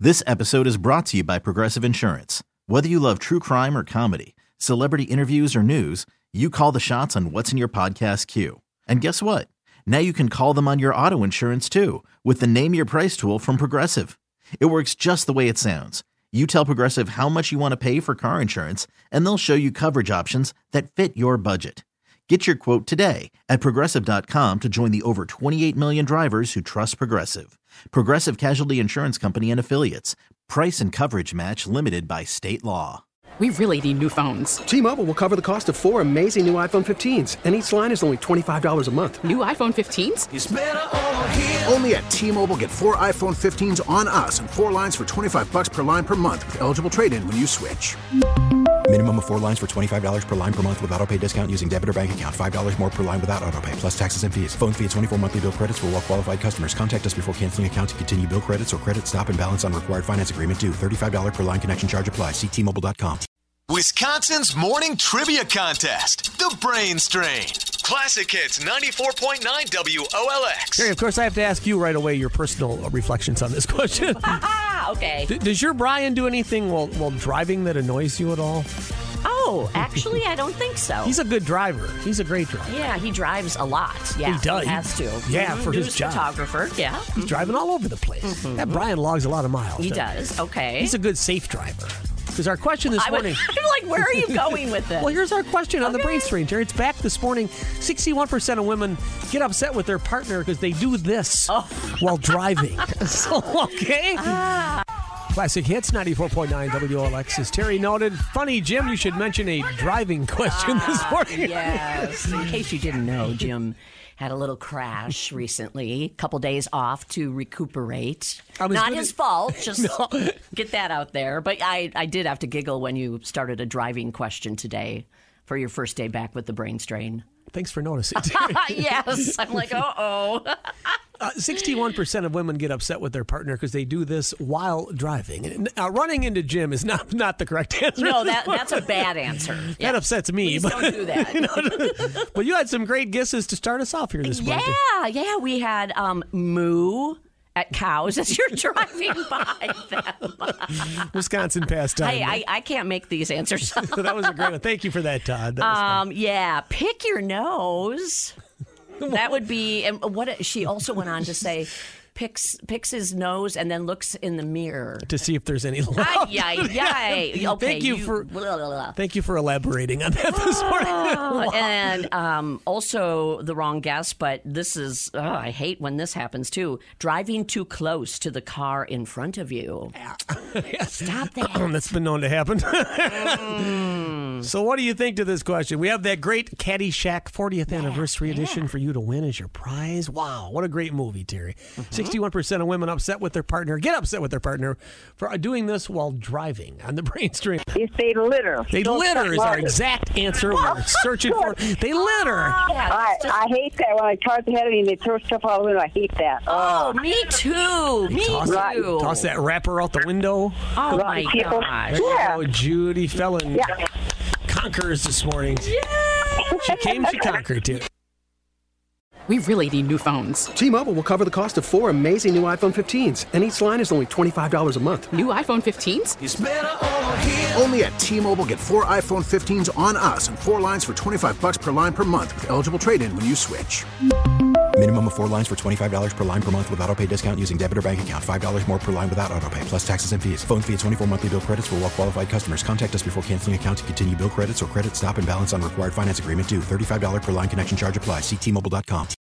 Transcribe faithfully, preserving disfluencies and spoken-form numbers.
This episode is brought to you by Progressive Insurance. Whether you love true crime or comedy, celebrity interviews or news, you call the shots on what's in your podcast queue. And guess what? Now you can call them on your auto insurance too with the Name Your Price tool from Progressive. It works just the way it sounds. You tell Progressive how much you want to pay for car insurance, and they'll show you coverage options that fit your budget. Get your quote today at Progressive dot com to join the over twenty-eight million drivers who trust Progressive. Progressive Casualty Insurance Company and Affiliates. Price and coverage match limited by state law. We really need new phones. T-Mobile will cover the cost of four amazing new iPhone fifteens, and each line is only twenty-five dollars a month. New iPhone fifteens? It's better over here. Only at T-Mobile, get four iPhone fifteens on us and four lines for twenty-five bucks per line per month with eligible trade-in when you switch. Minimum of four lines for twenty-five dollars per line per month with autopay discount using debit or bank account. five dollars more per line without autopay, plus taxes and fees. Phone fee at twenty-four monthly bill credits for well-qualified customers. Contact us before canceling account to continue bill credits or credit stop and balance on required finance agreement due. thirty-five dollars per line connection charge applies. See T Mobile dot com. Wisconsin's morning trivia contest, The Brain Strain. Classic Hits ninety-four point nine W O L X. Gary, of course, I have to ask you right away your personal reflections on this question. Okay. D- does your Brian do anything while, while driving that annoys you at all? Oh, actually, I don't think so. He's a good driver. He's a great driver. Yeah, he drives a lot. Yeah, he does. He has to. Yeah, mm-hmm. for News his job. photographer. Yeah, he's mm-hmm. driving all over the place. Mm-hmm. That Brian logs a lot of miles. He does. He? Okay. He's a good safe driver. Because our question this I morning... would, I'm like, where are you going with this? Well, here's our question on okay. the Brain Strain, Jerry. It's back this morning. sixty-one percent of women get upset with their partner because they do this oh. while driving. So, okay. Ah. Classic Hits, ninety-four point nine W O L X. As Terry noted, funny, Jim, you should mention a driving question ah, this morning. Yes. In case you didn't know, Jim had a little crash recently. A couple days off to recuperate. Not his fault. Just no. Get that out there. But I, I did have to giggle when you started a driving question today for your first day back with the Brain Strain. Thanks for noticing. Yes. I'm like, uh-oh. Uh, sixty-one percent of women get upset with their partner because they do this while driving. Uh, running into Jim is not, not the correct answer. No, that, that's a bad answer. That yeah. upsets me. Please but, don't do that. You know, but you had some great guesses to start us off here this morning. Yeah, yeah. We had um, moo at cows as you're driving by them. Wisconsin pastime. Hey, I, I can't make these answers. So that was a great one. Thank you for that, Todd. That um, yeah, pick your nose. That would be, and what she also went on to say, picks picks his nose and then looks in the mirror to see if there's any love. Ay, ay, ay. Okay, thank you, you for blah, blah, blah. Thank you for elaborating on that this morning. Oh, and um, also the wrong guess, but this is oh, I hate when this happens too. Driving too close to the car in front of you. Stop that. That's been known to happen. mm. So what do you think to this question? We have that great Caddyshack fortieth yeah, anniversary yeah. edition for you to win as your prize. Wow, what a great movie, Terry. Mm-hmm. sixty-one percent of women upset with their partner, get upset with their partner for doing this while driving on the Brain Strain. If they litter. They Don't litter is our exact answer. We're searching for. They litter. I, I hate that when I cars ahead of me and they throw stuff out the window. I hate that. Oh, oh. me too. Me toss, too. Toss that wrapper out the window. Oh, right, my gosh. Yeah. Oh, Judy Fellon yeah. conquers this morning. Yeah. She came, she conquered too. We really need new phones. T-Mobile will cover the cost of four amazing new iPhone fifteens, and each line is only twenty-five dollars a month. New iPhone fifteens? It's better over here. Only at T-Mobile, get four iPhone fifteens on us and four lines for twenty-five bucks per line per month with eligible trade-in when you switch. Minimum of four lines for twenty-five dollars per line per month with autopay discount using debit or bank account. five dollars more per line without autopay, plus taxes and fees. Phone fee at twenty-four monthly bill credits for well-qualified customers. Contact us before canceling account to continue bill credits or credit stop and balance on required finance agreement due. thirty-five dollars per line connection charge applies. See T Mobile dot com.